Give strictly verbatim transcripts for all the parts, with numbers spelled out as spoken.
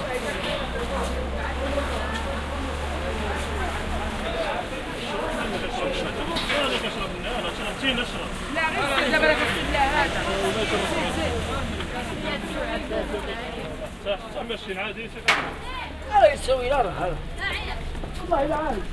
لا غير دابا راك تسد لها هذا صح ماشيين عادي راه يسوي لا راه والله لا عارف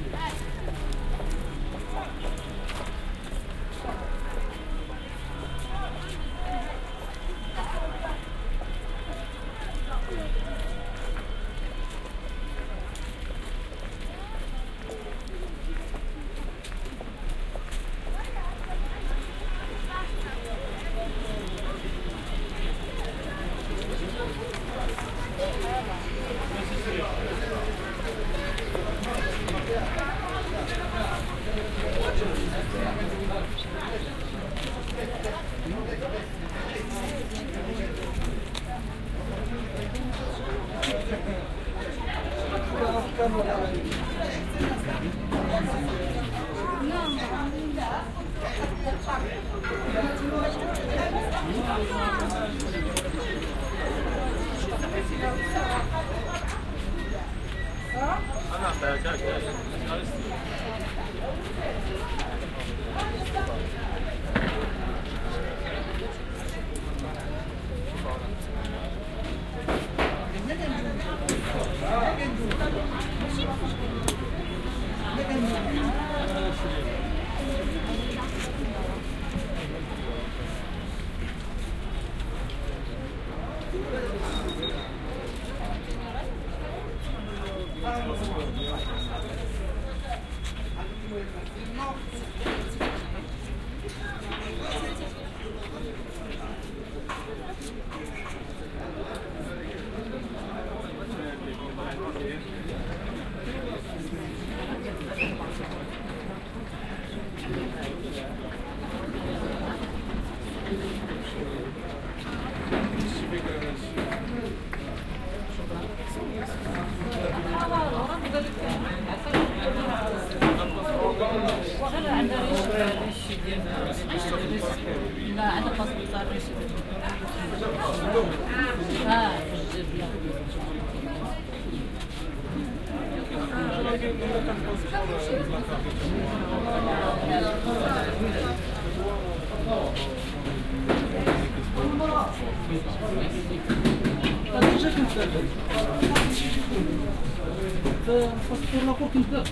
الباسبور لاخر كنتدافع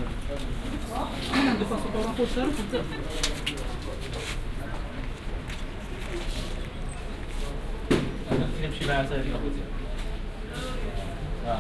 انا عندي باسبور لاخر سارو كنتدافع نمشي معها ساهل اه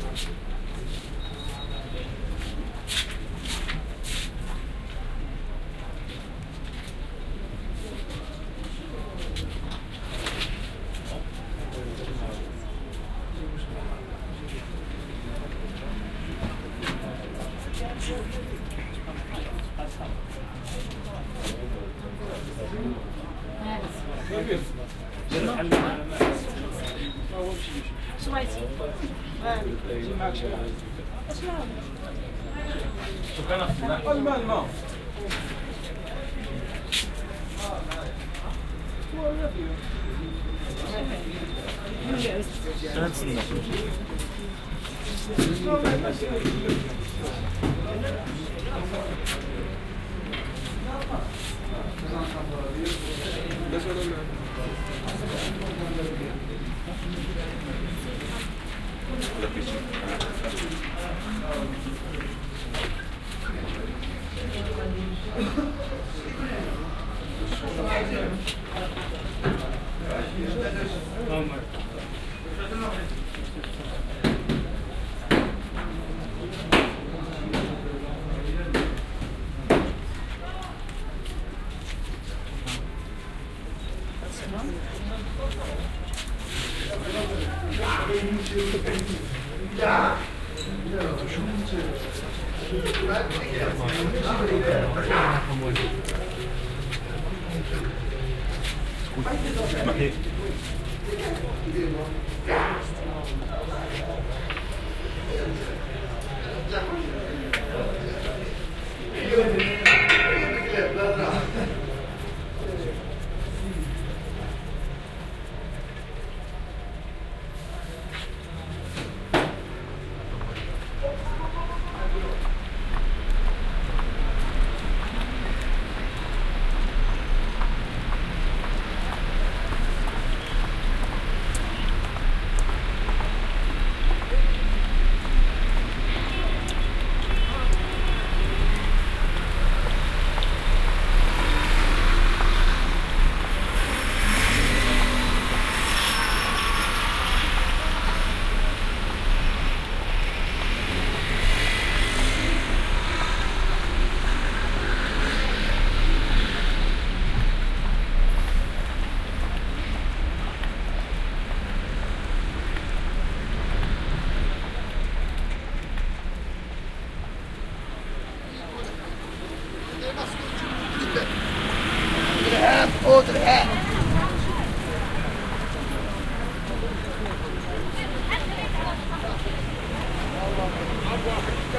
الماء الماء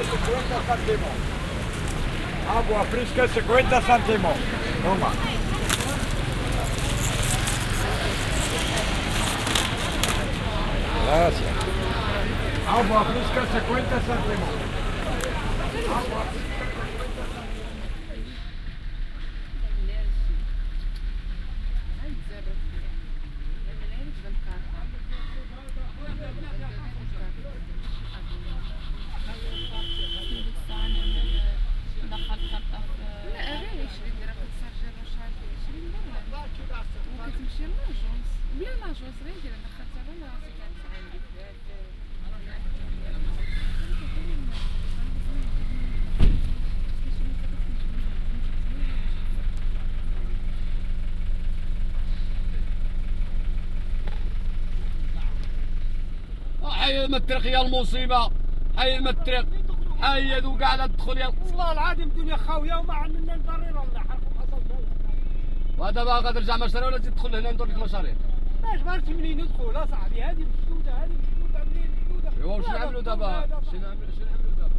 cinquanta céntimos. Agua fresca cincuenta céntimos. Toma. Gracias. Agua fresca cincuenta céntimos. Agua fresca. حي المترق يا المصيبة، حي المترق، حي ذو قاعدة تدخل يا والله العظيم الدنيا خاويه وما عندنا الضريره ولا حركم حصل وهذا باغا ترجع مشاريع ولا تزيد تدخل هنا ندور لك مشاريع. باش ما عرفتش منين ندخل اصاحبي. هذه مسدوده هذه مسدوده منين مسدوده. ايوا واش نعملوا دابا؟ شنو نعملوا شنو نعملوا دابا؟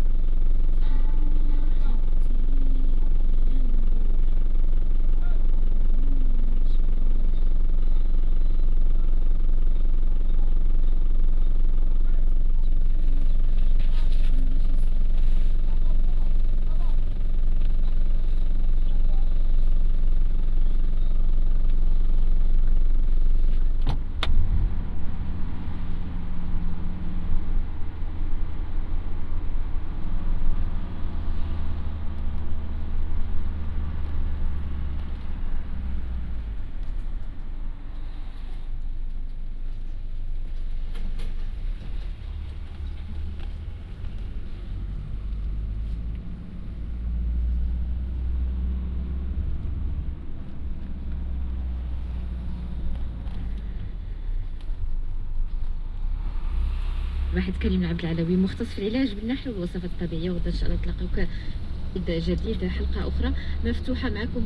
واحد كريم عبد العلوي مختص في العلاج بالنحل والوصفات الطبيعيه، وغدا ان شاء الله تلاقيوك جديد حلقه اخرى مفتوحه معكم.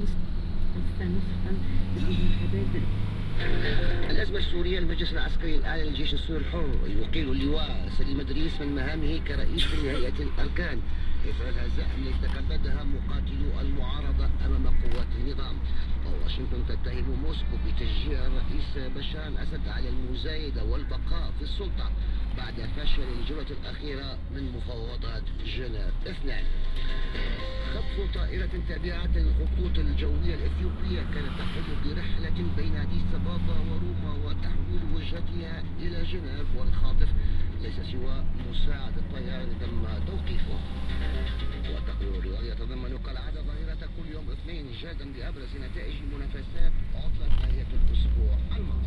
الأزمة السورية. المجلس العسكري الأعلى للجيش السوري الحر يقيل اللواء سليم إدريس من مهامه كرئيس لهيئة الأركان إثر الهزائم التي تكبدها مقاتلو المعارضة أمام قوات النظام. وواشنطن تتهم موسكو بتشجيع الرئيس بشار الأسد على المزايدة والبقاء في السلطة بعد فشل الجولة الأخيرة من مفاوضات جنيف اثنين. خطف طائرة تابعة للخطوط الجوية الإثيوبية كانت تقوم برحلة بين أديس أبابا وروما وتحويل وجهتها إلى جنيف، والخاطف ليس سوى مساعد الطيران تم توقيفه. وتقول الرواية يتضمن كالعادة ظاهرة كل يوم اثنين جادا بأبرز نتائج منافسات عطلة نهاية الأسبوع الماضي.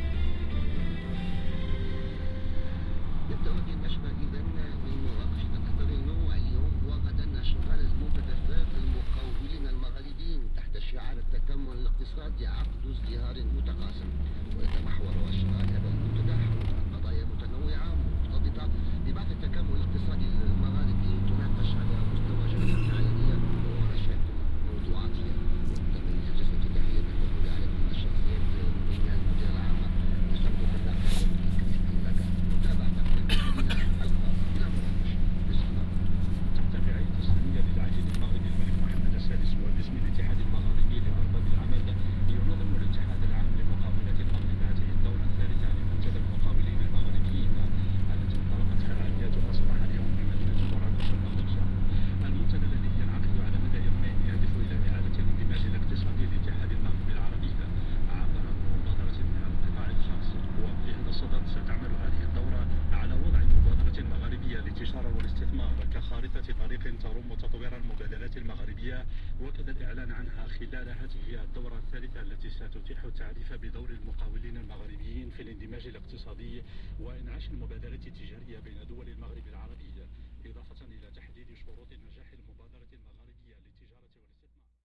نبدأ هذه النشرة إذا من مناقشة أكثر النوع اليوم وغدا أشغال المتدفقات للمقاولين المغاربيين تحت شعار التكامل الاقتصادي عقد ازدهار متقاسم، ويتمحور أشغال هذا المنتدى حول قضايا متنوعة مرتبطة ببعض التكامل الاقتصادي المغاربي تناقش على مستوى جلسات علنية وورشات موضوعاتية. وتميز جلسة تحية بالدخول على الشخصيات بين المدير العام وسمت الفلاحين لك متابعة تحت الرعاية الإسلامية للعهد المغربي الملك محمد السادس وباسم الاتحاد المغاربي لأرباب العمل ينظم الاتحاد العام لمقاولات المغرب هذه الدورة الثالثة لمنتدى المقاولين المغربيين التي انطلقت فعالياتها صباح اليوم بمدينة مراكش المغربية. المنتدى الذي ينعقد على مدى يومين يهدف إلى إعادة الاندماج الاقتصادي لاتحاد المغرب العربي عبر مبادرة من القطاع الخاص. وفي هذا الصدد ستعمل هذه الدورة على وضع مبادرة مغاربية للتجارة والاستثمار كخارطة طريق تروم تطوير المبادلات المغربية، وكذا الإعلان عنها خلال هذه الدورة الثالثة التي ستتيح التعريف بدور المقاولين المغربيين في الاندماج الاقتصادي وإنعاش المبادلات التجارية بين دول المغرب العربي، إضافة إلى تحديد شروط النجاح المبادلة.